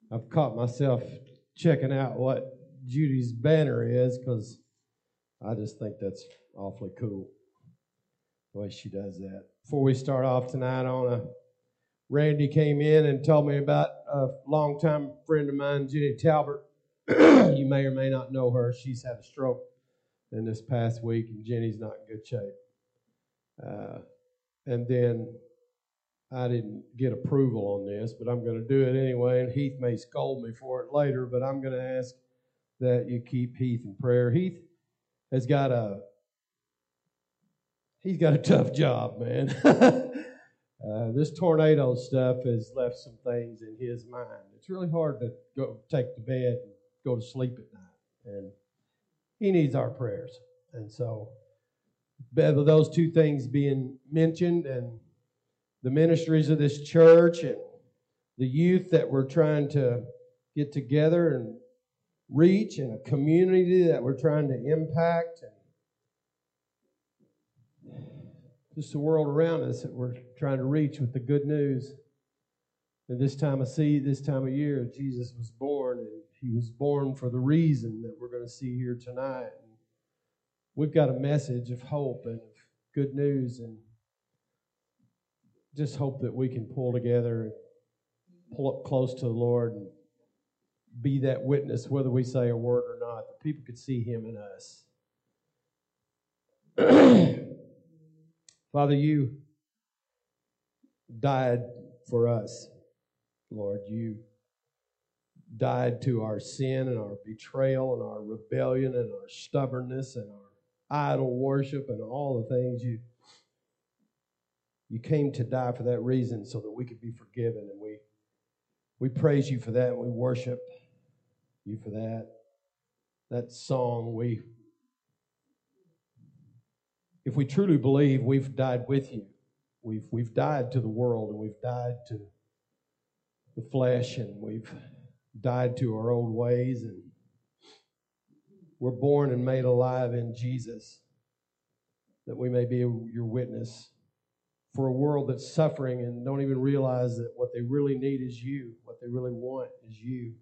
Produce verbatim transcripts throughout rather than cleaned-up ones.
I've caught myself checking out what Judy's banner is because I just think that's awfully cool, the way she does that. Before we start off tonight, I want to, Randy came in and told me about a longtime friend of mine, Jenny Talbert. You may or may not know her. She's had a stroke in this past week, and Jenny's not in good shape. Uh, and then I didn't get approval on this, but I'm going to do it anyway, and Heath may scold me for it later, but I'm going to ask that you keep Heath in prayer. Heath has got a, he's got a tough job, man. uh, this tornado stuff has left some things in his mind. It's really hard to go take to bed and go to sleep at night, and he needs our prayers. And so, with those two things being mentioned, and the ministries of this church and the youth that we're trying to get together and reach, and a community that we're trying to impact, and just the world around us that we're trying to reach with the good news. And this time of see, this time of year, Jesus was born, and he was born for the reason that we're going to see here tonight. And we've got a message of hope and of good news, and just hope that we can pull together and pull up close to the Lord and be that witness, whether we say a word or not, that people could see him in us. Father, you died for us, Lord. You died to our sin and our betrayal and our rebellion and our stubbornness and our idol worship and all the things you You came to die for that reason, so that we could be forgiven. And we we praise you for that, and we worship you for that. That song, we, if we truly believe we've died with you, we've we've died to the world, and we've died to the flesh, and we've died to our old ways, and we're born and made alive in Jesus, that we may be your witness for a world that's suffering and don't even realize that what they really need is you. What they really want is you.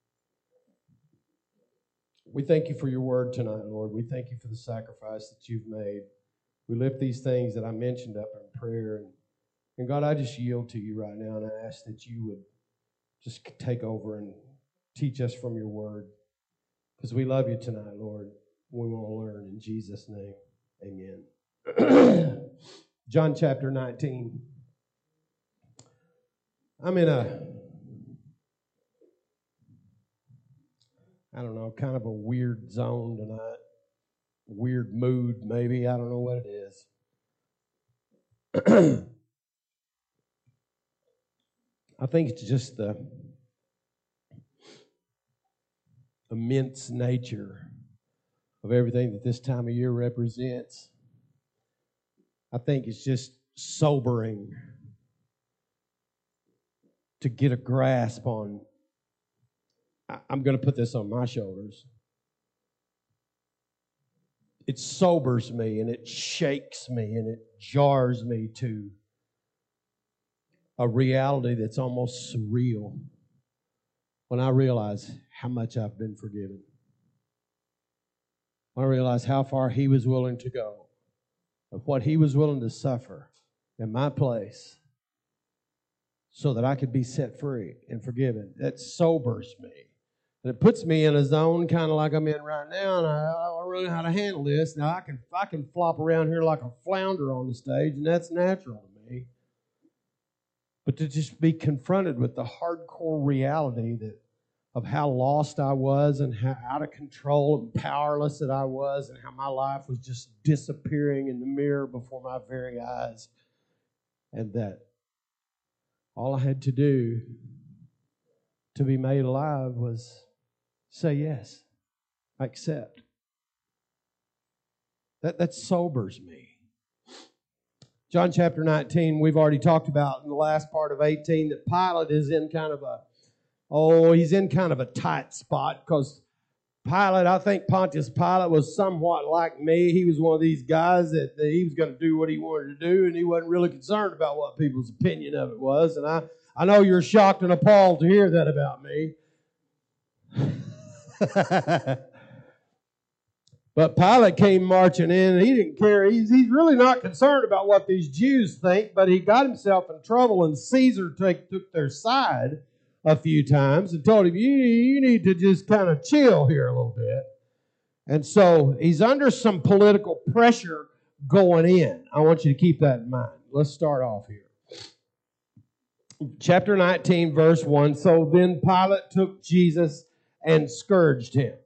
We thank you for your word tonight, Lord. We thank you for the sacrifice that you've made. We lift these things that I mentioned up in prayer. And, and God, I just yield to you right now, and I ask that you would just take over and teach us from your word. Because we love you tonight, Lord. We want to learn. In Jesus' name, amen. John chapter nineteen. I'm in a, I don't know, kind of a weird zone tonight. Weird mood, maybe. I don't know what it is. I think it's just the immense nature of everything that this time of year represents. I think it's just sobering to get a grasp on. I'm going to put this on my shoulders. It sobers me, and it shakes me, and it jars me to a reality that's almost surreal when I realize how much I've been forgiven. When I realize how far he was willing to go, of what he was willing to suffer in my place so that I could be set free and forgiven. That sobers me. And it puts me in a zone kind of like I'm in right now, and I, I don't really know how to handle this. Now, I can, I can flop around here like a flounder on the stage, and that's natural to me. But to just be confronted with the hardcore reality that of how lost I was and how out of control and powerless that I was, and how my life was just disappearing in the mirror before my very eyes. And that all I had to do to be made alive was say yes, I accept. That, that sobers me. John chapter nineteen, we've already talked about in the last part of eighteen that Pilate is in kind of a Oh, he's in kind of a tight spot because Pilate, I think Pontius Pilate was somewhat like me. He was one of these guys that, that he was going to do what he wanted to do, and he wasn't really concerned about what people's opinion of it was. And I, I know you're shocked and appalled to hear that about me. But Pilate came marching in, and he didn't care. He's, he's really not concerned about what these Jews think, but he got himself in trouble, and Caesar take, took their side a few times and told him, you, you need to just kind of chill here a little bit. And so he's under some political pressure going in. I want you to keep that in mind. Let's start off here. Chapter nineteen, verse one. So then Pilate took Jesus and scourged him.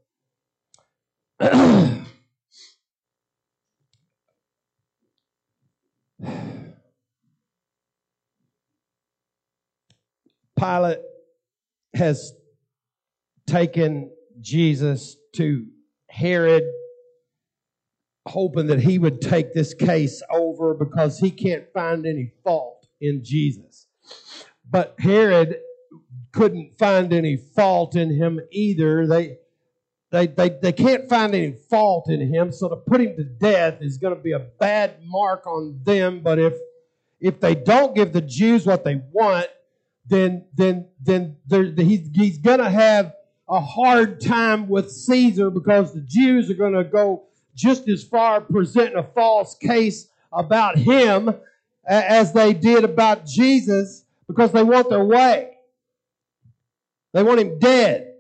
Pilate has taken Jesus to Herod, hoping that he would take this case over because he can't find any fault in Jesus. But Herod couldn't find any fault in him either. They, they, they, they can't find any fault in him, so to put him to death is going to be a bad mark on them. But if if they don't give the Jews what they want, then then then he's, he's going to have a hard time with Caesar, because the Jews are going to go just as far presenting a false case about him as they did about Jesus, because they want their way. They want him dead.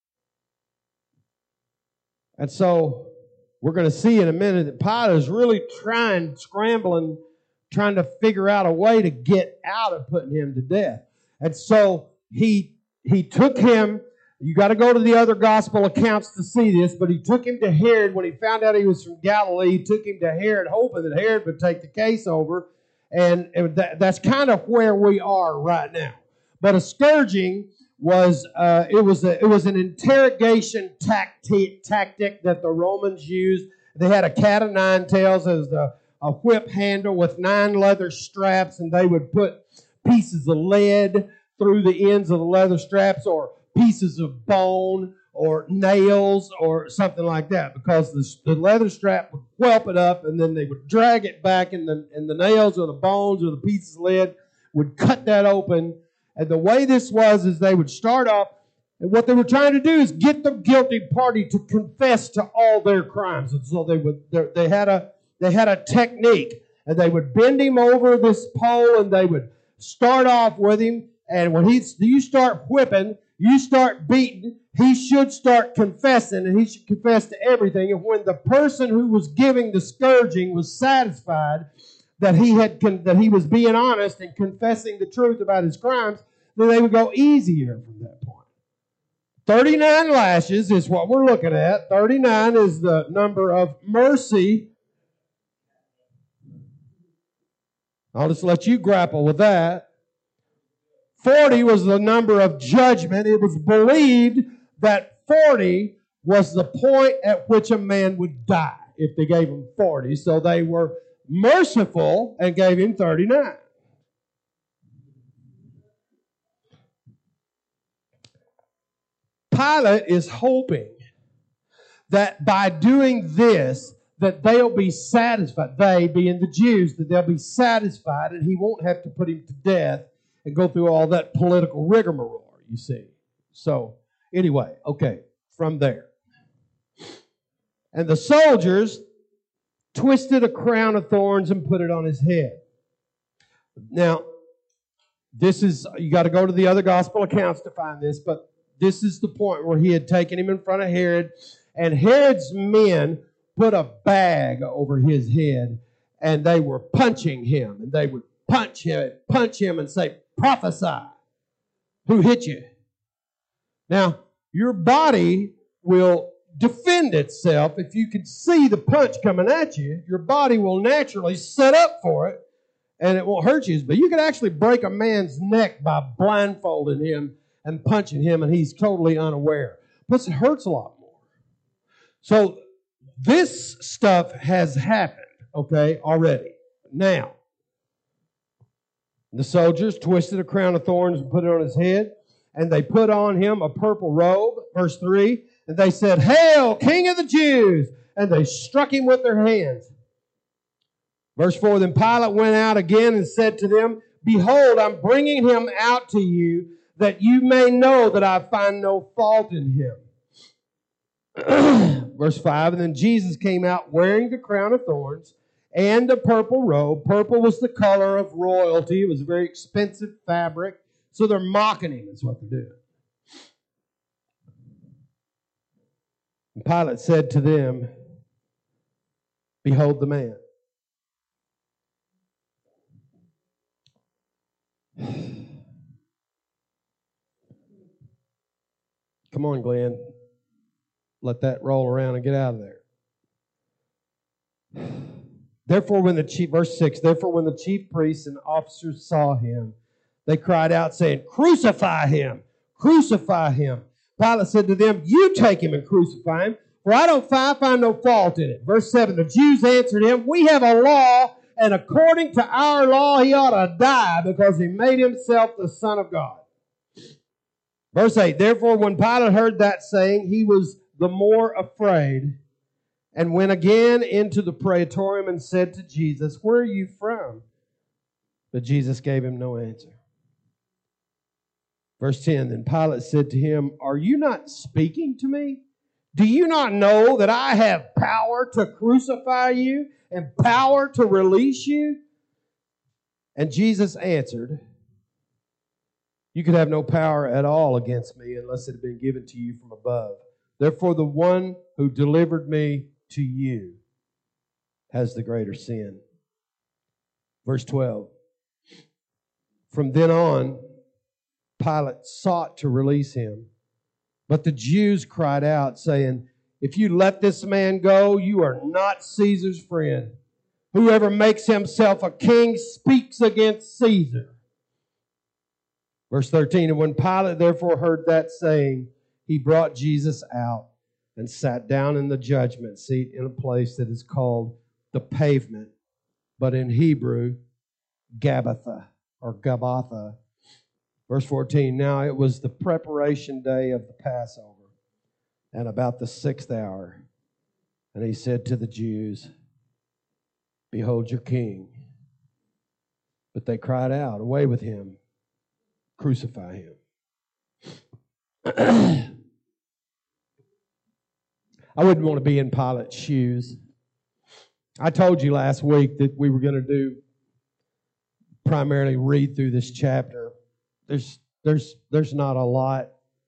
And so we're going to see in a minute that Pilate is really trying, scrambling, trying to figure out a way to get out of putting him to death. And so he he took him. You got to go to the other gospel accounts to see this, but he took him to Herod when he found out he was from Galilee. He took him to Herod, hoping that Herod would take the case over. And that, that's kind of where we are right now. But a scourging was uh, it was a, it was an interrogation tactic tactic that the Romans used. They had a cat of nine tails as a, a whip handle with nine leather straps, and they would put pieces of lead through the ends of the leather straps, or pieces of bone, or nails, or something like that, because the, the leather strap would whelp it up, and then they would drag it back, and the, and the nails or the bones or the pieces of lead would cut that open. And the way this was is they would start off, and what they were trying to do is get the guilty party to confess to all their crimes. And so they would they had a they had a technique, and they would bend him over this pole, and they would start off with him. And when he you start whipping, you start beating, he should start confessing, and he should confess to everything. And when the person who was giving the scourging was satisfied that he had that he was being honest and confessing the truth about his crimes, then they would go easier from that point. thirty-nine lashes is what we're looking at. thirty-nine is the number of mercy. I'll just let you grapple with that. forty was the number of judgment. It was believed that forty was the point at which a man would die if they gave him forty. So they were merciful and gave him thirty-nine. Pilate is hoping that by doing this, that they'll be satisfied, they being the Jews, that they'll be satisfied and he won't have to put him to death and go through all that political rigmarole, you see. So, anyway, okay, from there. And the soldiers twisted a crown of thorns and put it on his head. Now, this is, you got to go to the other gospel accounts to find this, but this is the point where he had taken him in front of Herod, and Herod's men put a bag over his head, and they were punching him, and they would punch him, punch him and say, prophesy. Who hit you? Now, your body will defend itself. If you can see the punch coming at you, your body will naturally set up for it, and it won't hurt you. But you can actually break a man's neck by blindfolding him and punching him, and he's totally unaware. Plus, it hurts a lot more. So, this stuff has happened, okay, already. Now, the soldiers twisted a crown of thorns and put it on his head, and they put on him a purple robe, verse three, and they said, Hail, King of the Jews! And they struck him with their hands. Verse four, then Pilate went out again and said to them, Behold, I'm bringing him out to you, that you may know that I find no fault in him. Verse five, and then Jesus came out wearing the crown of thorns and a purple robe. Purple was the color of royalty. It was a very expensive fabric. So they're mocking him, is what they're doing. And Pilate said to them, behold the man. Come on, Glenn. Let that roll around and get out of there. Therefore, when the chief, verse six, therefore when the chief priests and officers saw him, they cried out, saying, crucify him, crucify him. Pilate said to them, you take him and crucify him, for I don't find, find no fault in it. Verse seven, the Jews answered him, we have a law, and according to our law he ought to die, because he made himself the Son of God. Verse eight, therefore when Pilate heard that saying, he was the more afraid, and went again into the praetorium and said to Jesus, where are you from? But Jesus gave him no answer. Verse ten, then Pilate said to him, are you not speaking to me? Do you not know that I have power to crucify you and power to release you? And Jesus answered, you could have no power at all against me unless it had been given to you from above. Therefore, the one who delivered me to you has the greater sin. Verse twelve. From then on, Pilate sought to release him. But the Jews cried out, saying, if you let this man go, you are not Caesar's friend. Whoever makes himself a king speaks against Caesar. Verse thirteen, and when Pilate therefore heard that saying, he brought Jesus out and sat down in the judgment seat in a place that is called the Pavement, but in Hebrew, Gabbatha or Gabbatha. Verse fourteen, now it was the preparation day of the Passover, and about the sixth hour. And he said to the Jews, behold your king. But they cried out, away with him, crucify him. I wouldn't want to be in Pilate's shoes. I told you last week that we were going to do primarily read through this chapter. There's there's there's not a lot.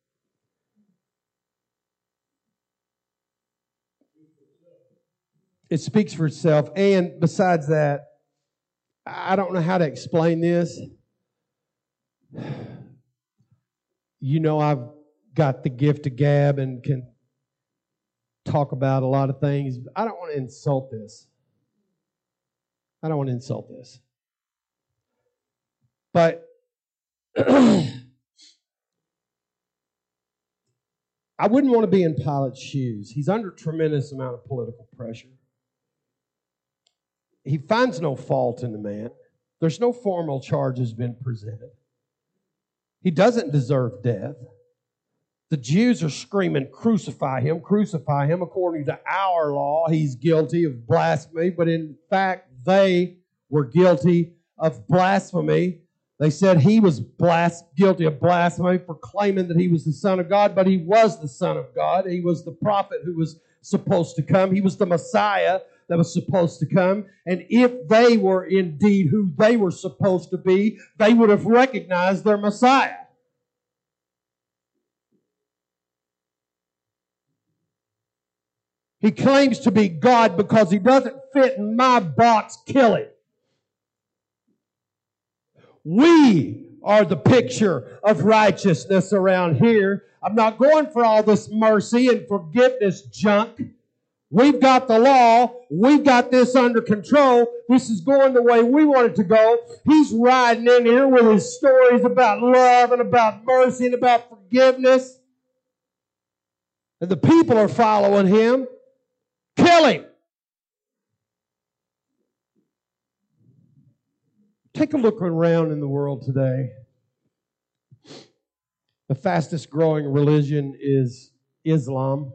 It speaks for itself. And besides that, I don't know how to explain this. You know, I've got the gift of gab and can talk about a lot of things. I don't want to insult this. I don't want to insult this. But I wouldn't want to be in Pilate's shoes. He's under a tremendous amount of political pressure. He finds no fault in the man. There's no formal charges been presented. He doesn't deserve death. The Jews are screaming, crucify him, crucify him. According to our law, he's guilty of blasphemy, but in fact, they were guilty of blasphemy. They said he was blas- guilty of blasphemy for claiming that he was the Son of God, but he was the Son of God. He was the prophet who was supposed to come. He was the Messiah that was supposed to come. And if they were indeed who they were supposed to be, they would have recognized their Messiah. He claims to be God because he doesn't fit in my box. Kill him. We are the picture of righteousness around here. I'm not going for all this mercy and forgiveness junk. We've got the law. We've got this under control. This is going the way we want it to go. He's riding in here with his stories about love and about mercy and about forgiveness. And the people are following him. Kill him. Take a look around in the world today. The fastest growing religion is Islam.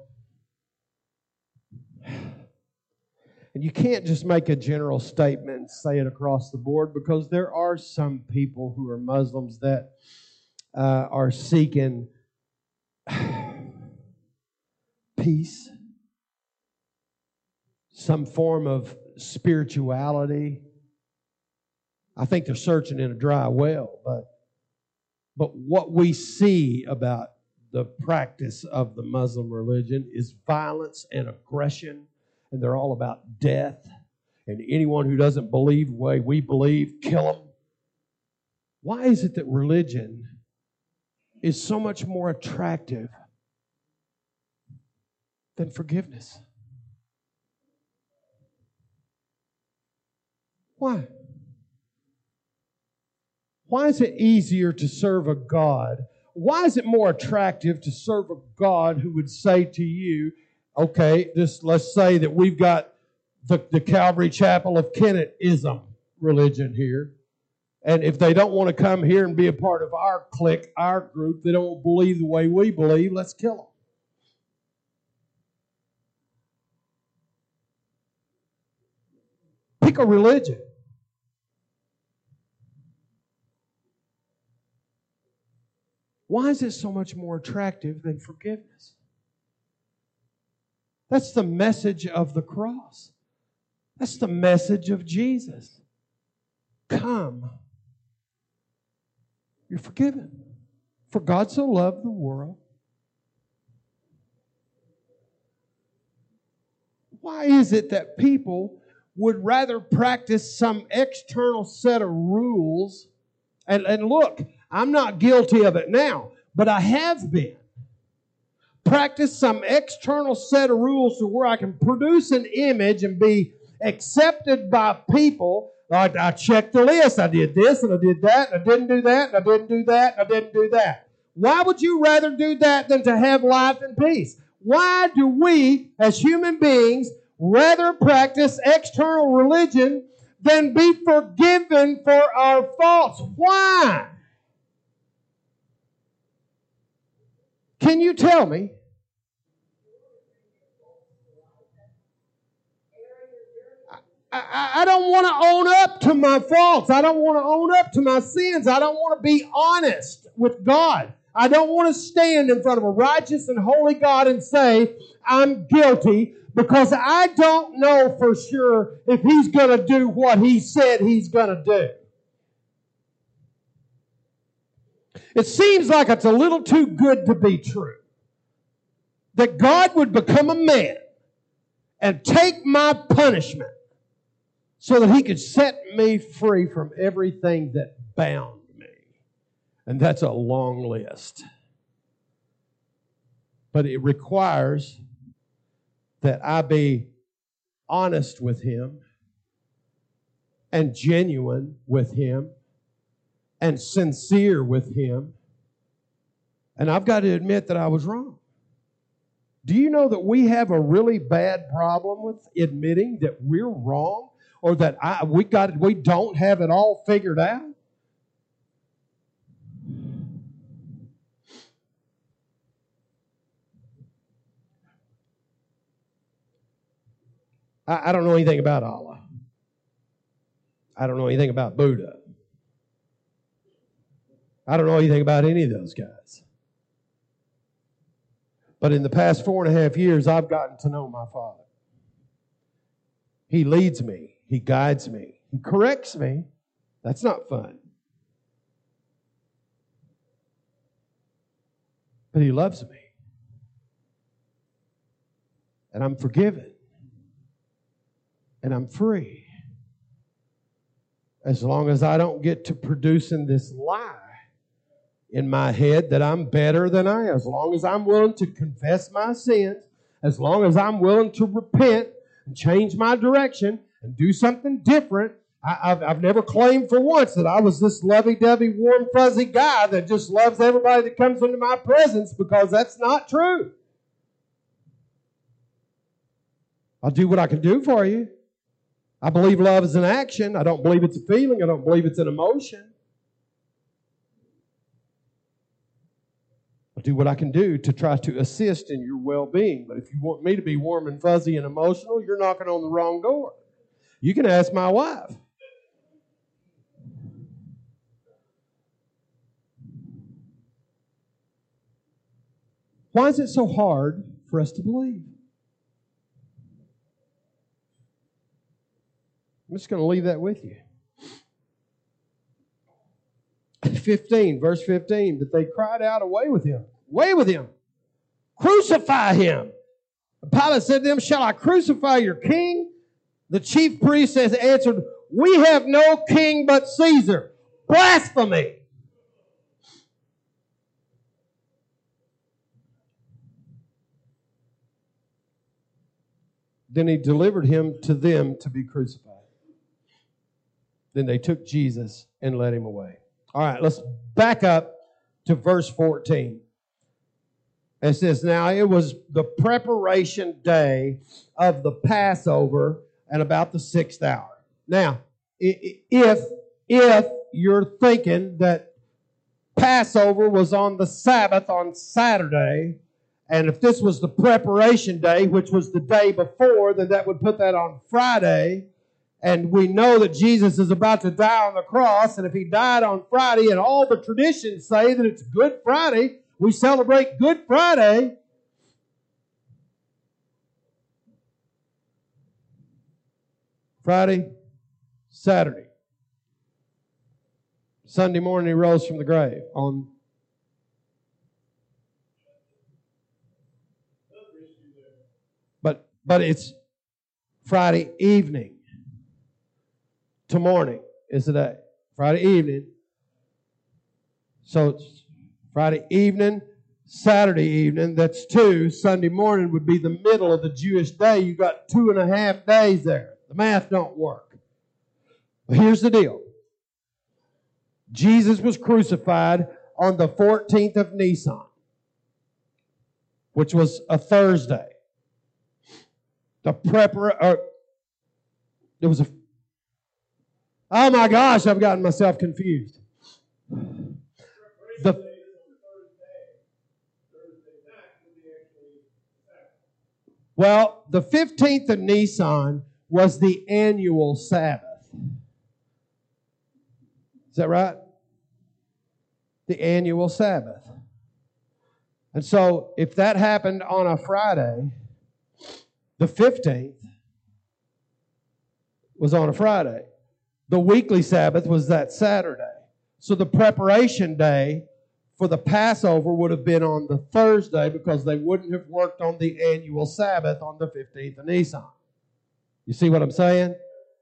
And you can't just make a general statement and say it across the board, because there are some people who are Muslims that uh, are seeking peace, some form of spirituality. I think they're searching in a dry well, but but what we see about the practice of the Muslim religion is violence and aggression, and they're all about death. And anyone who doesn't believe the way we believe, kill them. Why is it that religion is so much more attractive than forgiveness? Why? Why is it easier to serve a God? Why is it more attractive to serve a God who would say to you, okay, this, let's say that we've got the, the Calvary Chapel of Kennett-ism religion here. And if they don't want to come here and be a part of our clique, our group, they don't believe the way we believe, let's kill them. Pick a religion. Why is it so much more attractive than forgiveness? That's the message of the cross. That's the message of Jesus. Come. You're forgiven. For God so loved the world. Why is it that people would rather practice some external set of rules? And, and look, I'm not guilty of it now, but I have been. Practice some external set of rules to where I can produce an image and be accepted by people. Like I checked the list. I did this and I did that and I didn't do that and I didn't do that and I didn't do that. Why would you rather do that than to have life and peace? Why do we, as human beings, rather practice external religion than be forgiven for our faults? Why? Can you tell me? I, I don't want to own up to my faults. I don't want to own up to my sins. I don't want to be honest with God. I don't want to stand in front of a righteous and holy God and say, I'm guilty, because I don't know for sure if He's going to do what He said He's going to do. It seems like it's a little too good to be true. That God would become a man and take my punishment so that He could set me free from everything that bound me. And that's a long list. But it requires that I be honest with Him and genuine with Him and sincere with Him. And I've got to admit that I was wrong. Do you know that we have a really bad problem with admitting that we're wrong, or that I, we got we don't have it all figured out? I, I don't know anything about Allah. I don't know anything about Buddha. I don't know anything about any of those guys. But in the past four and a half years, I've gotten to know my Father. He leads me. He guides me. He corrects me. That's not fun. But He loves me. And I'm forgiven. And I'm free. As long as I don't get to producing this lie in my head that I'm better than I am. As long as I'm willing to confess my sins, as long as I'm willing to repent and change my direction and do something different. I, I've, I've never claimed for once that I was this lovey-dovey, warm, fuzzy guy that just loves everybody that comes into my presence, because that's not true. I'll do what I can do for you. I believe love is an action. I don't believe it's a feeling. I don't believe it's an emotion. I'll do what I can do to try to assist in your well-being. But if you want me to be warm and fuzzy and emotional, you're knocking on the wrong door. You can ask my wife. Why is it so hard for us to believe. I'm just going to leave that with you. fifteen, verse fifteen, but they cried out, away with him, away with him, crucify him. Pilate said to them, shall I crucify your king? The chief priest has answered, we have no king but Caesar. Blasphemy. Then he delivered him to them to be crucified. Then they took Jesus and led him away. All right, let's back up to verse fourteen. It says, now it was the preparation day of the Passover at about the sixth hour. Now, if, if you're thinking that Passover was on the Sabbath on Saturday, and if this was the preparation day, which was the day before, then that would put that on Friday. And we know that Jesus is about to die on the cross. And if he died on Friday, and all the traditions say that it's Good Friday, we celebrate Good Friday. Friday, Saturday. Sunday morning he rose from the grave on But but it's Friday evening to morning is the day. Friday evening. So it's Friday evening, Saturday evening, that's two. Sunday morning would be the middle of the Jewish day. You got two and a half days there. The math don't work. But here's the deal. Jesus was crucified on the fourteenth of Nisan, which was a Thursday. The prepar uh, there was a oh my gosh, I've gotten myself confused. The well, the fifteenth of Nisan was the annual Sabbath. Is that right? The annual Sabbath. And so, if that happened on a Friday, the fifteenth was on a Friday. The weekly Sabbath was that Saturday. So the preparation day for the Passover would have been on the Thursday because they wouldn't have worked on the annual Sabbath on the fifteenth of Nisan. You see what I'm saying?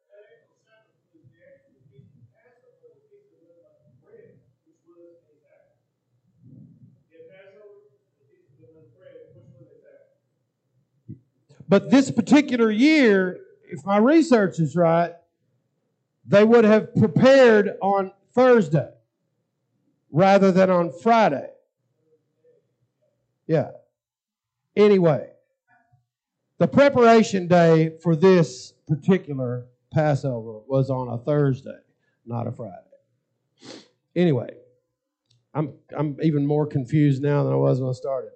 But this particular year, if my research is right, they would have prepared on Thursday rather than on Friday. Yeah. Anyway, the preparation day for this particular Passover was on a Thursday, not a Friday. Anyway, I'm I'm even more confused now than I was when I started.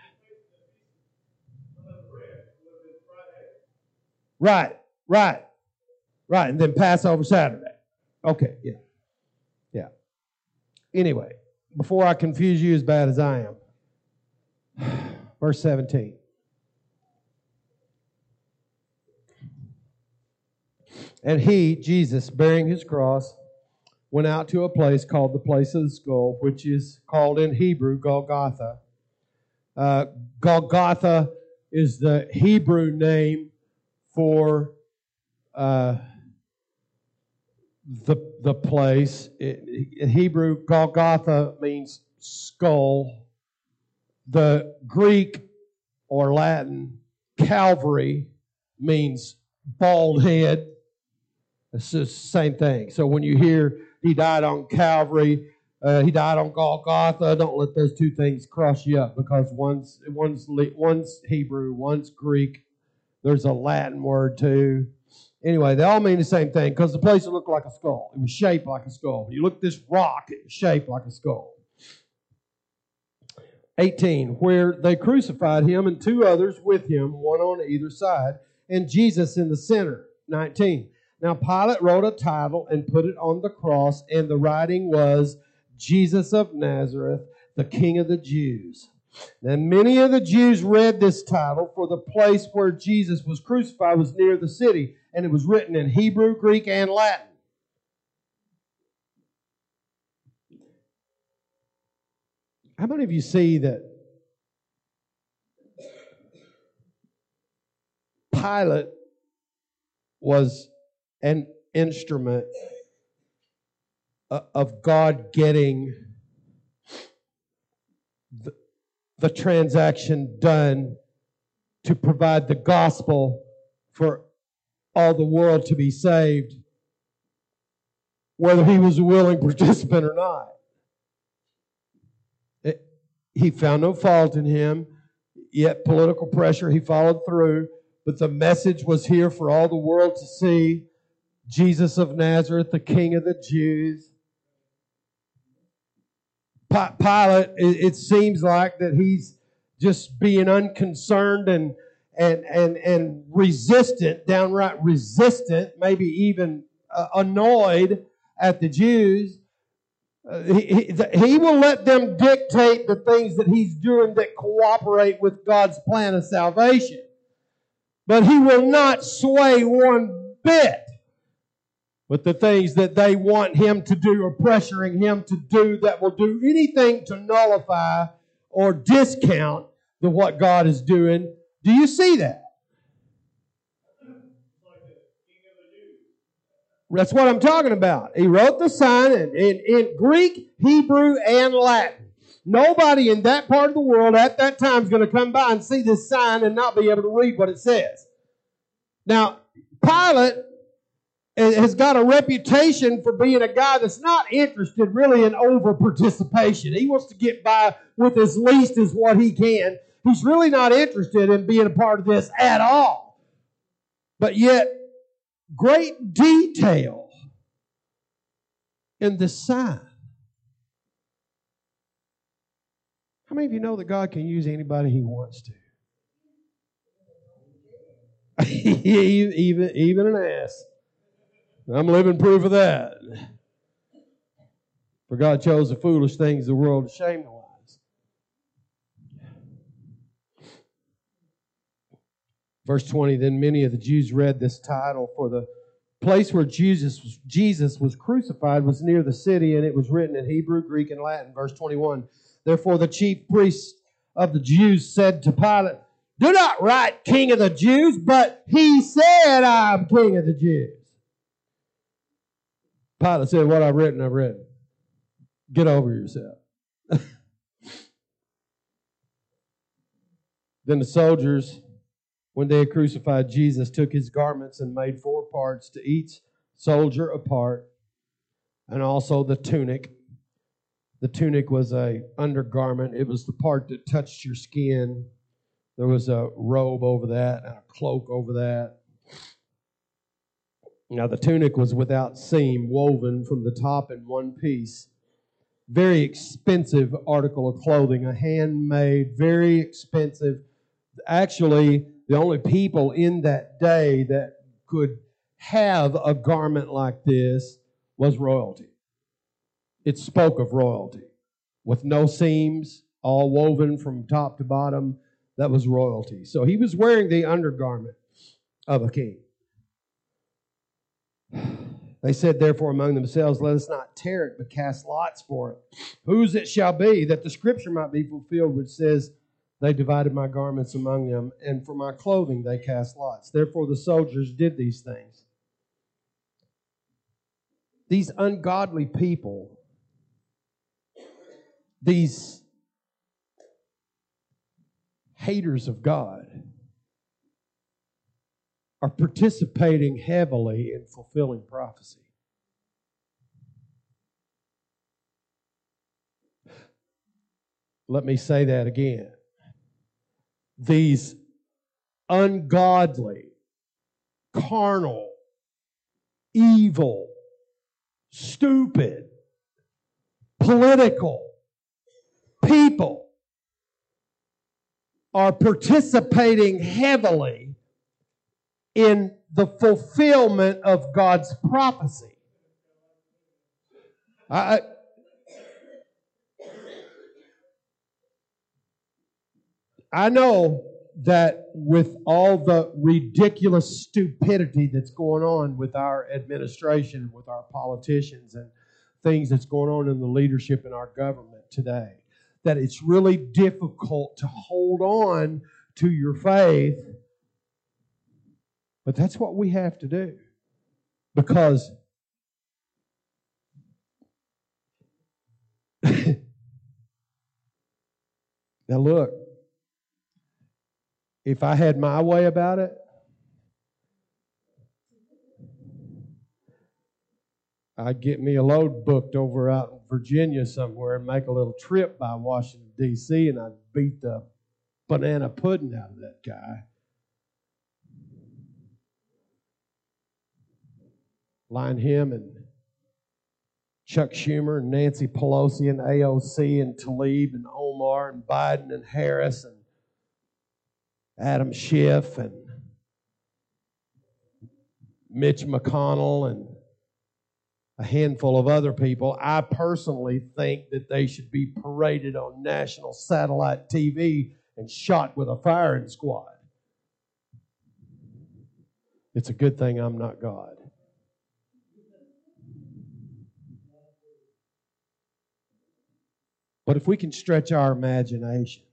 Right, right, right. And then Passover Saturday. Okay, yeah. Yeah. Anyway, before I confuse you as bad as I am, verse seventeen. And he, Jesus, bearing his cross, went out to a place called the place of the skull, which is called in Hebrew Golgotha. Uh, Golgotha is the Hebrew name for uh, the the place. In Hebrew, Golgotha means skull. The Greek or Latin, Calvary, means bald head. It's the same thing. So when you hear he died on Calvary, uh, he died on Golgotha, don't let those two things cross you up because one's one's one's Hebrew, one's Greek. There's a Latin word too. Anyway, they all mean the same thing because the place looked like a skull. It was shaped like a skull. When you look at this rock, it was shaped like a skull. eighteen, where they crucified him and two others with him, one on either side, and Jesus in the center. nineteen. Now Pilate wrote a title and put it on the cross, and the writing was, Jesus of Nazareth, the King of the Jews. Then many of the Jews read this title, for the place where Jesus was crucified was near the city, and it was written in Hebrew, Greek, and Latin. How many of you see that Pilate was an instrument of God getting the, the transaction done to provide the gospel for all the world to be saved, whether he was a willing participant or not? It, he found no fault in him, yet political pressure, he followed through, but the message was here for all the world to see. Jesus of Nazareth, the King of the Jews. Pilate, it seems like that he's just being unconcerned and and and and resistant, downright resistant, maybe even uh, annoyed at the Jews. Uh, he, he, he will let them dictate the things that he's doing that cooperate with God's plan of salvation. But he will not sway one bit with the things that they want him to do or pressuring him to do that will do anything to nullify or discount the what God is doing. Do you see that? That's what I'm talking about. He wrote the sign in, in, in Greek, Hebrew, and Latin. Nobody in that part of the world at that time is going to come by and see this sign and not be able to read what it says. Now, Pilate has got a reputation for being a guy that's not interested really in over participation. He wants to get by with as least as what he can. He's really not interested in being a part of this at all. But yet, great detail in the sign. How many of you know that God can use anybody He wants to? even, even an ass. I'm living proof of that. For God chose the foolish things of the world to shame the wise. Verse twenty, then many of the Jews read this title, for the place where Jesus was, Jesus was crucified was near the city, and it was written in Hebrew, Greek, and Latin. Verse twenty-one, therefore the chief priests of the Jews said to Pilate, do not write King of the Jews, but he said, I'm King of the Jews. Pilate said, what I've written, I've written. Get over yourself. Then the soldiers, when they had crucified Jesus, took his garments and made four parts, to each soldier a part, and also the tunic. The tunic was a undergarment. It was the part that touched your skin. There was a robe over that and a cloak over that. Now the tunic was without seam, woven from the top in one piece. Very expensive article of clothing, a handmade, very expensive. Actually, the only people in that day that could have a garment like this was royalty. It spoke of royalty. With no seams, all woven from top to bottom, that was royalty. So he was wearing the undergarment of a king. They said, therefore, among themselves, let us not tear it, but cast lots for it. Whose it shall be, that the scripture might be fulfilled, which says, they divided my garments among them, and for my clothing they cast lots. Therefore the soldiers did these things. These ungodly people, these haters of God, are participating heavily in fulfilling prophecy. Let me say that again. These ungodly, carnal, evil, stupid, political people are participating heavily in the fulfillment of God's prophecy. I, I know that with all the ridiculous stupidity that's going on with our administration, with our politicians, and things that's going on in the leadership in our government today, that it's really difficult to hold on to your faith. But that's what we have to do. Because now look, if I had my way about it, I'd get me a load booked over out in Virginia somewhere and make a little trip by Washington, D C, and I'd beat the banana pudding out of that guy. Line him and Chuck Schumer and Nancy Pelosi and A O C and Tlaib and Omar and Biden and Harris and Adam Schiff and Mitch McConnell and a handful of other people. I personally think that they should be paraded on national satellite T V and shot with a firing squad. It's a good thing I'm not God. But if we can stretch our imagination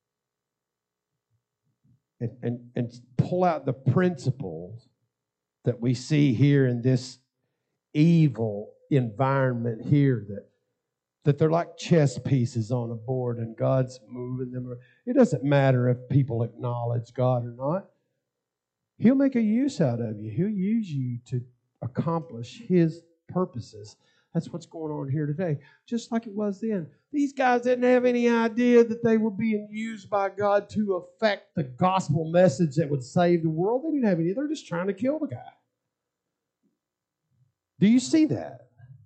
and, and, and pull out the principles that we see here in this evil environment here, that, that they're like chess pieces on a board and God's moving them. It doesn't matter if people acknowledge God or not. He'll make a use out of you. He'll use you to accomplish His purposes. That's what's going on here today, just like it was then. These guys didn't have any idea that they were being used by God to affect the gospel message that would save the world. They didn't have any. They're just trying to kill the guy. Do you see that?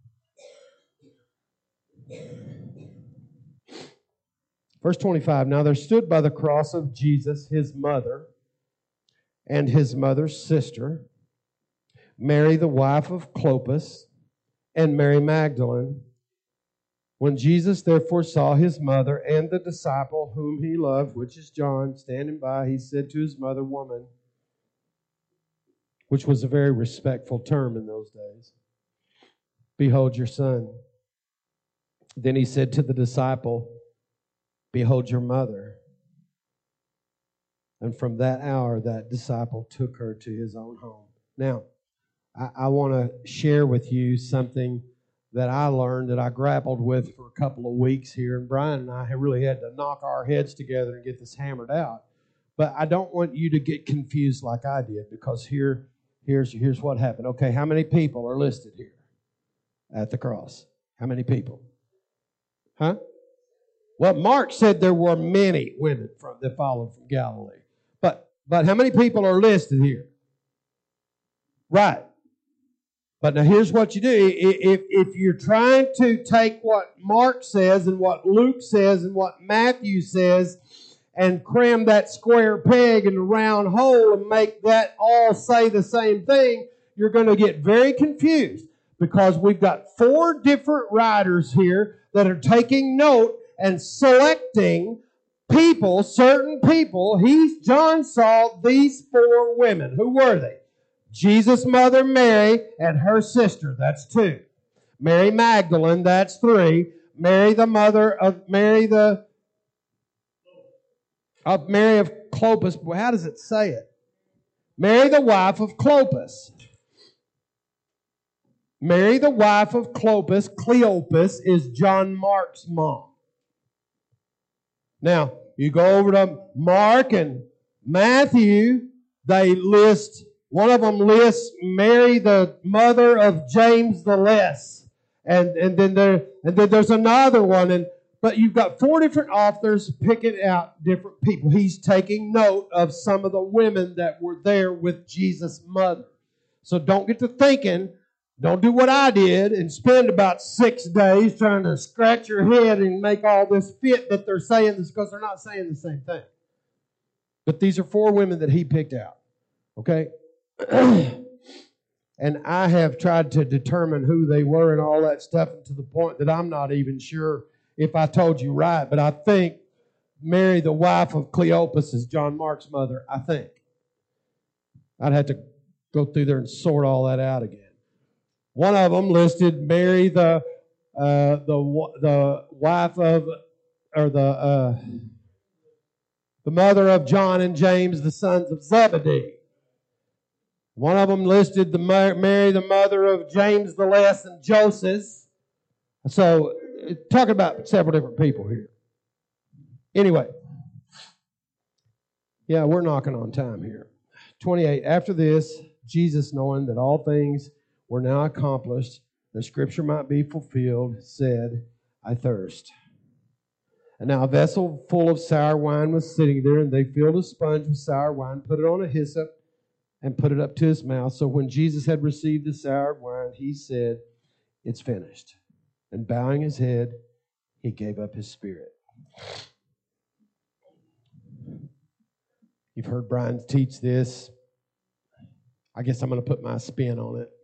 Verse twenty-five, now there stood by the cross of Jesus his mother and his mother's sister, Mary the wife of Clopas, and Mary Magdalene. When Jesus therefore saw his mother and the disciple whom he loved, which is John, standing by, he said to his mother, woman, which was a very respectful term in those days, behold your son. Then he said to the disciple, behold your mother. And from that hour, that disciple took her to his own home. Now, I, I want to share with you something that I learned, that I grappled with for a couple of weeks here. And Brian and I really had to knock our heads together and get this hammered out. But I don't want you to get confused like I did, because here, here's, here's what happened. Okay, how many people are listed here at the cross? How many people? Huh? Well, Mark said there were many women from, that followed from Galilee. But, but how many people are listed here? Right. But now here's what you do. If, if you're trying to take what Mark says and what Luke says and what Matthew says and cram that square peg in a round hole and make that all say the same thing, you're going to get very confused, because we've got four different writers here that are taking note and selecting people, certain people. He, John saw these four women. Who were they? Jesus' mother Mary and her sister, that's two. Mary Magdalene, that's three. Mary the mother of Mary the of Mary of Clopas. How does it say it? Mary the wife of Clopas. Mary the wife of Clopas, Cleopas, is John Mark's mom. Now, you go over to Mark and Matthew, they list, one of them lists Mary, the mother of James the Less. And, and, then, there, and then there's another one. And, but you've got four different authors picking out different people. He's taking note of some of the women that were there with Jesus' mother. So don't get to thinking, don't do what I did and spend about six days trying to scratch your head and make all this fit that they're saying this, because they're not saying the same thing. But these are four women that he picked out. Okay? And I have tried to determine who they were and all that stuff, and to the point that I'm not even sure if I told you right. But I think Mary, the wife of Cleopas, is John Mark's mother, I think. I'd have to go through there and sort all that out again. One of them listed Mary, the uh, the the wife of, or the uh, the mother of John and James, the sons of Zebedee. One of them listed the Mary, the mother of James the Less and Joseph. So, talking about several different people here. Anyway, yeah, we're knocking on time here. twenty-eight, after this, Jesus, knowing that all things were now accomplished, the scripture might be fulfilled, said, I thirst. And now a vessel full of sour wine was sitting there, and they filled a sponge with sour wine, put it on a hyssop, and put it up to his mouth. So when Jesus had received the sour wine, he said, it's finished. And bowing his head, he gave up his spirit. You've heard Brian teach this. I guess I'm going to put my spin on it.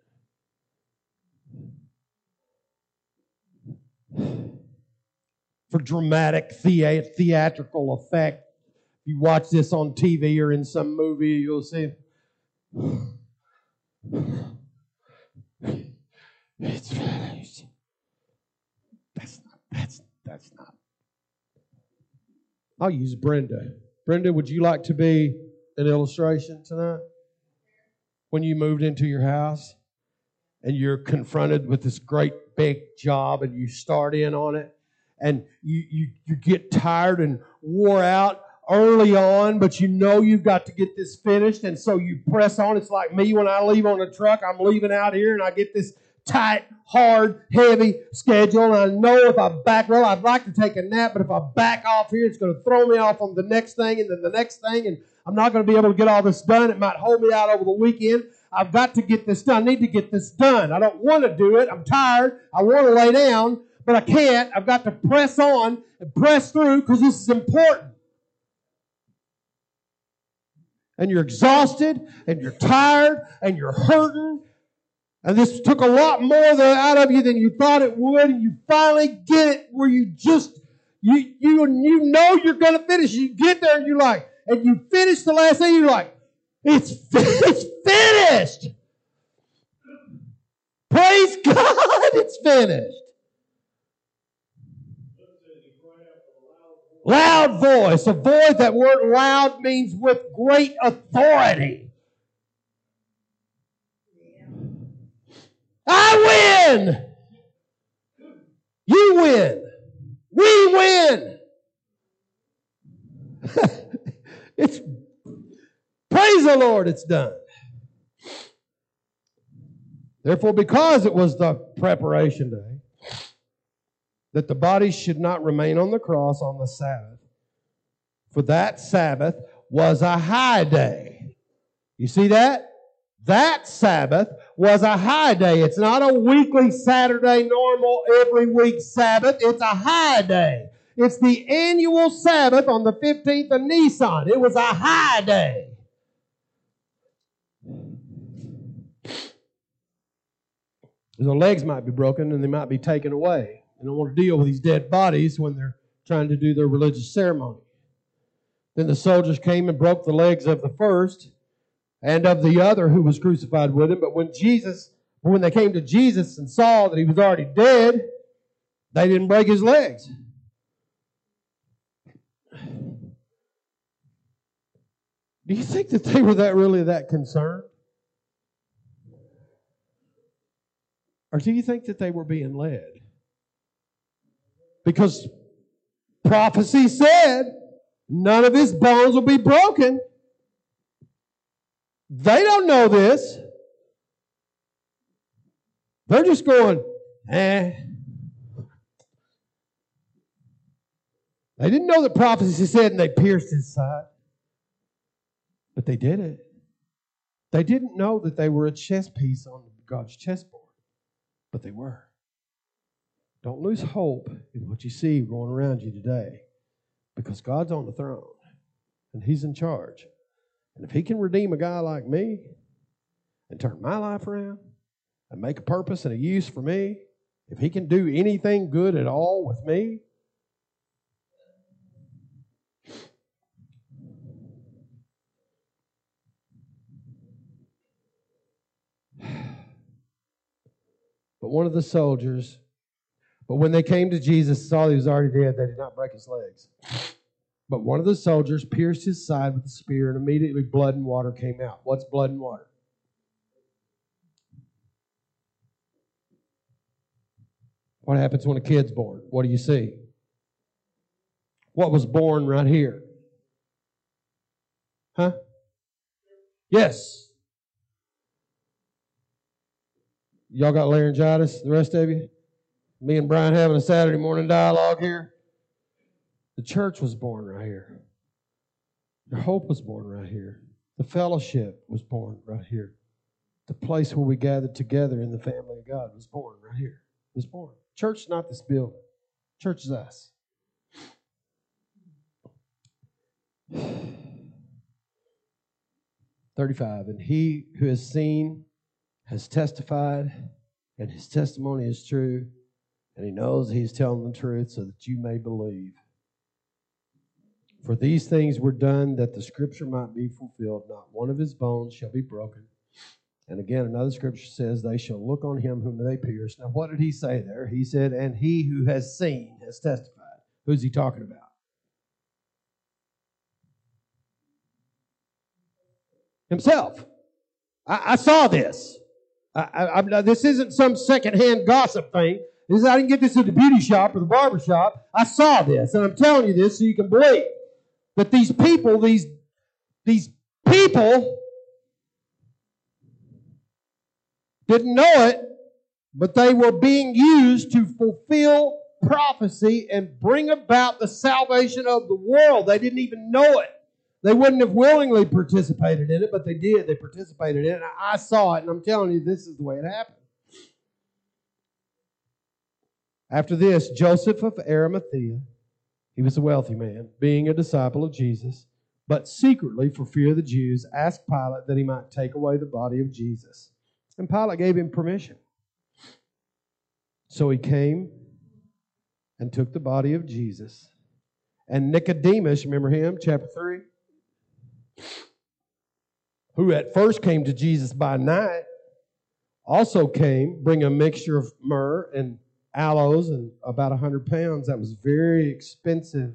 For dramatic thea- theatrical effect, if you watch this on T V or in some movie, you'll see it's finished. That's not, that's, that's not. I'll use Brenda. Brenda, would you like to be an illustration tonight? When you moved into your house and you're confronted with this great big job and you start in on it and you, you, you get tired and wore out early on, but you know you've got to get this finished, and so you press on. It's like me when I leave on a truck. I'm leaving out here and I get this tight, hard, heavy schedule, and I know if I back, well, I'd like to take a nap, but if I back off here, it's going to throw me off on the next thing and then the next thing, and I'm not going to be able to get all this done. It might hold me out over the weekend. I've got to get this done. I need to get this done. I don't want to do it. I'm tired. I want to lay down, but I can't. I've got to press on and press through because this is important. And you're exhausted, and you're tired, and you're hurting, and this took a lot more out of you than you thought it would, and you finally get it where you just, you you you know you're going to finish. You get there, and you're like, and you finish the last thing, you're like, it's, it's finished. Praise God, it's finished. Loud voice. A voice, that word loud means with great authority. I win. You win. We win. It's, praise the Lord, it's done. Therefore, because it was the preparation day, that the body should not remain on the cross on the Sabbath, for that Sabbath was a high day. You see that? That Sabbath was a high day. It's not a weekly Saturday, normal, every week Sabbath. It's a high day. It's the annual Sabbath on the fifteenth of Nisan. It was a high day. The legs might be broken and they might be taken away. They don't want to deal with these dead bodies when they're trying to do their religious ceremony. Then the soldiers came and broke the legs of the first and of the other who was crucified with him. But when Jesus, when they came to Jesus and saw that he was already dead, they didn't break his legs. Do you think that they were that really that concerned? Or do you think that they were being led? Because prophecy said none of his bones will be broken. They don't know this. They're just going, eh. They didn't know that prophecy said, and they pierced his side. But they did it. They didn't know that they were a chess piece on God's chessboard. But they were. Don't lose hope in what you see going around you today, because God's on the throne and he's in charge. And if he can redeem a guy like me and turn my life around and make a purpose and a use for me, if he can do anything good at all with me, But one of the soldiers, but when they came to Jesus, saw he was already dead, they did not break his legs. But one of the soldiers pierced his side with a spear, and immediately blood and water came out. What's blood and water? What happens when a kid's born? What do you see? What was born right here? Huh? Yes. Y'all got laryngitis, the rest of you? Me and Brian having a Saturday morning dialogue here. The church was born right here. The hope was born right here. The fellowship was born right here. The place where we gathered together in the family of God was born right here. It was born. Church is not this building. Church is us. thirty-five, and he who has seen has testified, and his testimony is true, and he knows he's telling the truth so that you may believe. For these things were done that the scripture might be fulfilled. Not one of his bones shall be broken. And again, another scripture says, they shall look on him whom they pierced. Now, what did he say there? He said, and he who has seen has testified. Who's he talking about? Himself. I, I saw this. I, I, I, this isn't some secondhand gossip thing. This is, I didn't get this at the beauty shop or the barber shop. I saw this, and I'm telling you this so you can believe that these people, these, these people didn't know it, but they were being used to fulfill prophecy and bring about the salvation of the world. They didn't even know it. They wouldn't have willingly participated in it, but they did. They participated in it. I saw it, and I'm telling you, this is the way it happened. After this, Joseph of Arimathea, he was a wealthy man, being a disciple of Jesus, but secretly, for fear of the Jews, asked Pilate that he might take away the body of Jesus. And Pilate gave him permission. So he came and took the body of Jesus. And Nicodemus, remember him, chapter three? Who at first came to Jesus by night, also came, bring a mixture of myrrh and aloes and about a hundred pounds. That was very expensive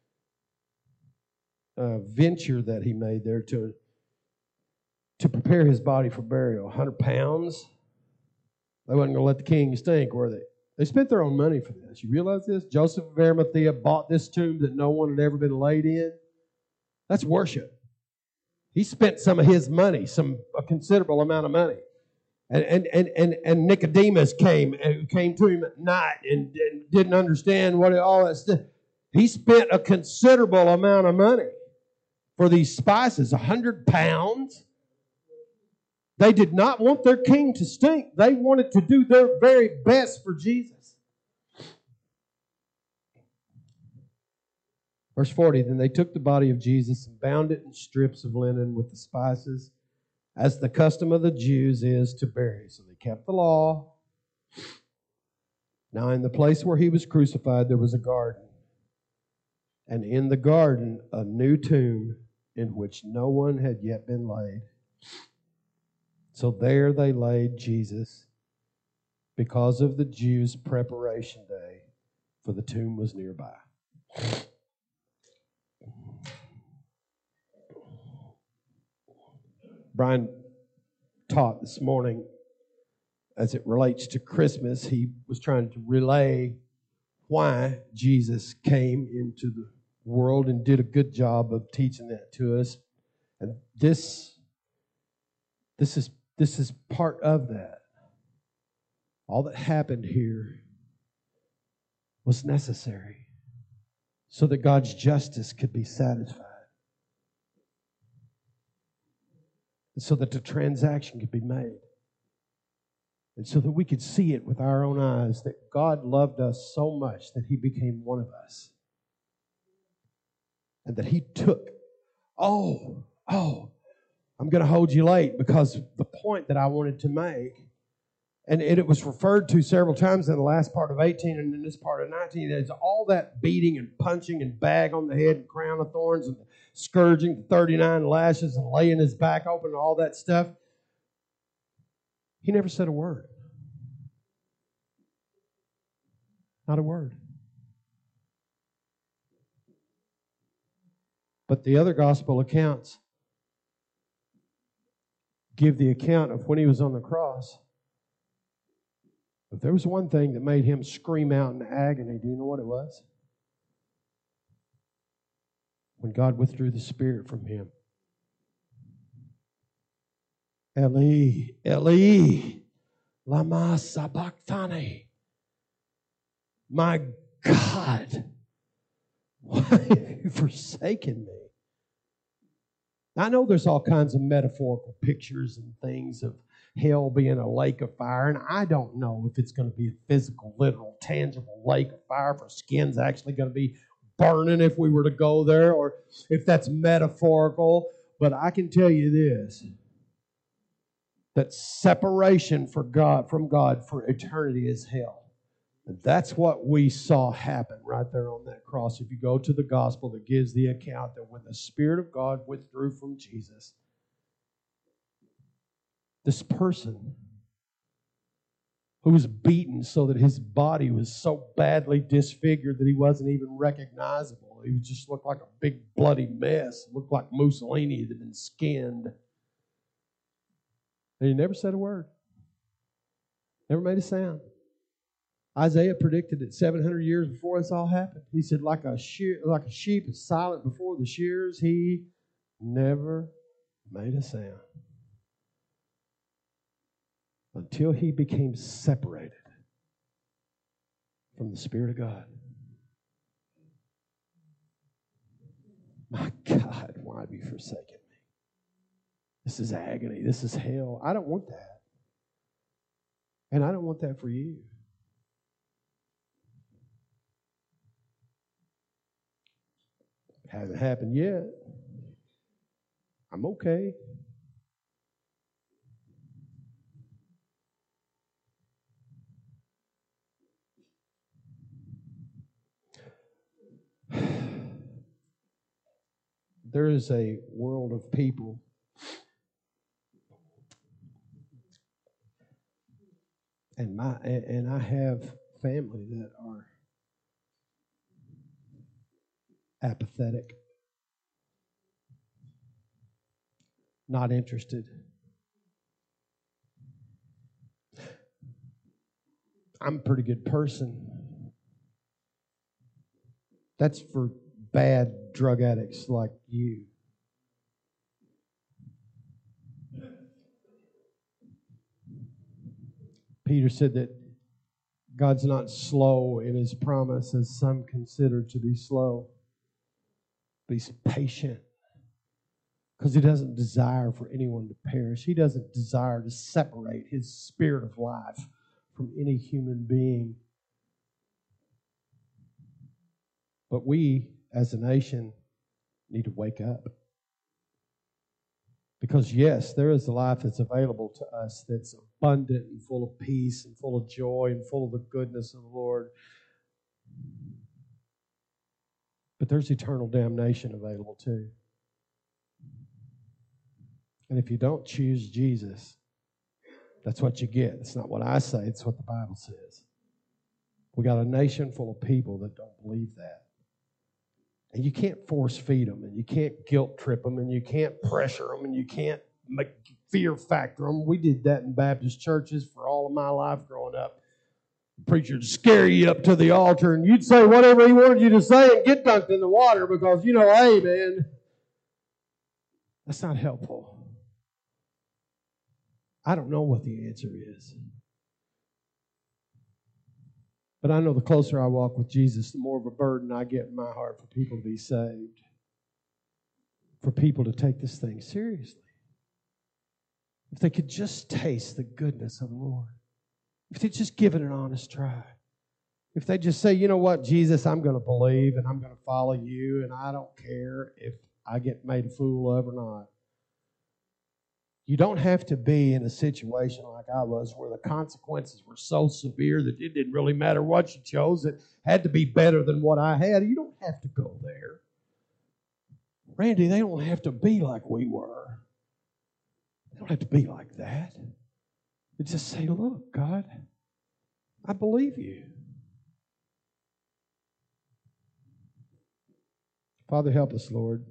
uh, venture that he made there to, to prepare his body for burial. A hundred pounds. They wasn't going to let the king stink, were they? They spent their own money for this. You realize this? Joseph of Arimathea bought this tomb that no one had ever been laid in. That's worship. He spent some of his money, some a considerable amount of money. And and and and, and Nicodemus came and came to him at night and, and didn't understand what it, all that stuff. He spent a considerable amount of money for these spices, a hundred pounds. They did not want their king to stink. They wanted to do their very best for Jesus. Verse forty, then they took the body of Jesus and bound it in strips of linen with the spices, as the custom of the Jews is to bury. So they kept the law. Now in the place where he was crucified, there was a garden. And in the garden, a new tomb in which no one had yet been laid. So there they laid Jesus because of the Jews' preparation day, for the tomb was nearby. Brian taught this morning as it relates to Christmas. He was trying to relay why Jesus came into the world and did a good job of teaching that to us. And this, this is this is part of that. All that happened here was necessary so that God's justice could be satisfied. So that the transaction could be made. And so that we could see it with our own eyes, that God loved us so much that He became one of us. And that He took, oh, oh, I'm going to hold you late because the point that I wanted to make, and it was referred to several times in the last part of eighteen and in this part of nineteen, is all that beating and punching and bag on the head and crown of thorns and scourging, thirty-nine lashes and laying his back open and all that stuff. He never said a word. Not a word. But the other gospel accounts give the account of when he was on the cross. If there was one thing that made him scream out in agony, do you know what it was? When God withdrew the Spirit from him. Eli, Eli, lama sabachthani. My God, why have you forsaken me? I know there's all kinds of metaphorical pictures and things of hell being a lake of fire, and I don't know if it's going to be a physical, literal, tangible lake of fire, if our skin's actually going to be burning if we were to go there, or if that's metaphorical. But I can tell you this, that separation for God from God for eternity is hell. And that's what we saw happen right there on that cross. If you go to the gospel that gives the account that when the Spirit of God withdrew from Jesus, this person who was beaten so that his body was so badly disfigured that he wasn't even recognizable. He just looked like a big bloody mess. It looked like Mussolini that had been skinned. And he never said a word. Never made a sound. Isaiah predicted it seven hundred years before this all happened. He said, like a, shear, like a sheep is silent before the shears, he never made a sound. Until he became separated from the Spirit of God. My God, why have you forsaken me? This is agony. This is hell. I don't want that. And I don't want that for you. Hasn't happened yet. I'm okay. There is a world of people and my and I have family that are apathetic, not interested. I'm a pretty good person. That's for bad drug addicts like you. Peter said that God's not slow in his promise, as some consider to be slow. But he's patient because he doesn't desire for anyone to perish. He doesn't desire to separate his spirit of life from any human being. But we, as a nation, need to wake up. Because yes, there is a life that's available to us that's abundant and full of peace and full of joy and full of the goodness of the Lord. But there's eternal damnation available too. And if you don't choose Jesus, that's what you get. It's not what I say, it's what the Bible says. We got a nation full of people that don't believe that. And you can't force feed them, and you can't guilt trip them, and you can't pressure them, and you can't make fear factor them. We did that in Baptist churches for all of my life growing up. The preacher would scare you up to the altar, and you'd say whatever he wanted you to say and get dunked in the water because, you know, hey, man, that's not helpful. I don't know what the answer is. But I know the closer I walk with Jesus, the more of a burden I get in my heart for people to be saved. For people to take this thing seriously. If they could just taste the goodness of the Lord. If they just give it an honest try. If they just say, you know what, Jesus, I'm going to believe and I'm going to follow you and I don't care if I get made a fool of or not. You don't have to be in a situation like I was where the consequences were so severe that it didn't really matter what you chose. It had to be better than what I had. You don't have to go there. Randy, they don't have to be like we were. They don't have to be like that. They just say, look, God, I believe you. Father, help us, Lord.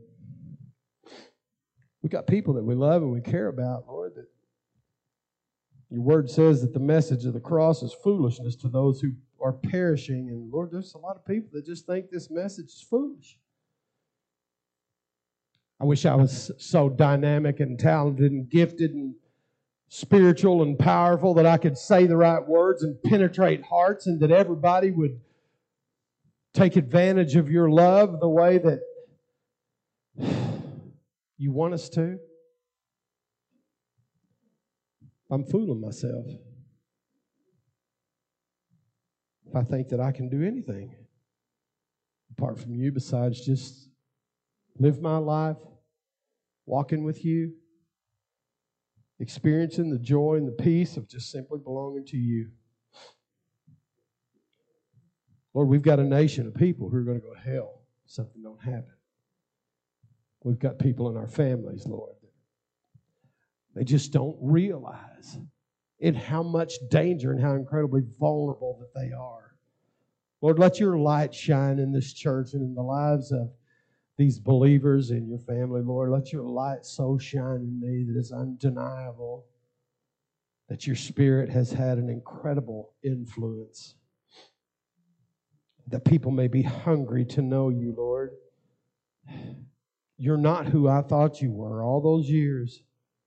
We got people that we love and we care about, Lord, that your word says that the message of the cross is foolishness to those who are perishing. And Lord, there's a lot of people that just think this message is foolish. I wish I was so dynamic and talented and gifted and spiritual and powerful that I could say the right words and penetrate hearts, and that everybody would take advantage of your love the way that you want us to. I'm fooling myself if I think that I can do anything apart from you besides just live my life walking with you, experiencing the joy and the peace of just simply belonging to you. Lord, we've got a nation of people who are going to go to hell if something don't happen. We've got people in our families, Lord, they just don't realize in how much danger and how incredibly vulnerable that they are. Lord, let your light shine in this church and in the lives of these believers in your family, Lord. Let your light so shine in me that it's undeniable that your Spirit has had an incredible influence, that people may be hungry to know you, Lord. You're not who I thought you were all those years.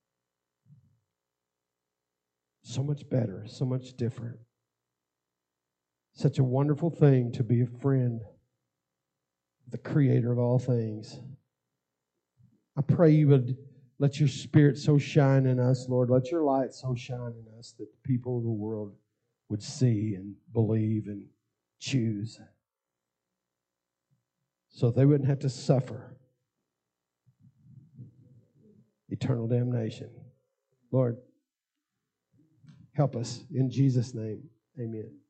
So much better, so much different. Such a wonderful thing to be a friend of the Creator of all things. I pray you would let your Spirit so shine in us, Lord. Let your light so shine in us that the people of the world would see and believe and choose, so they wouldn't have to suffer eternal damnation. Lord, help us in Jesus' name. Amen.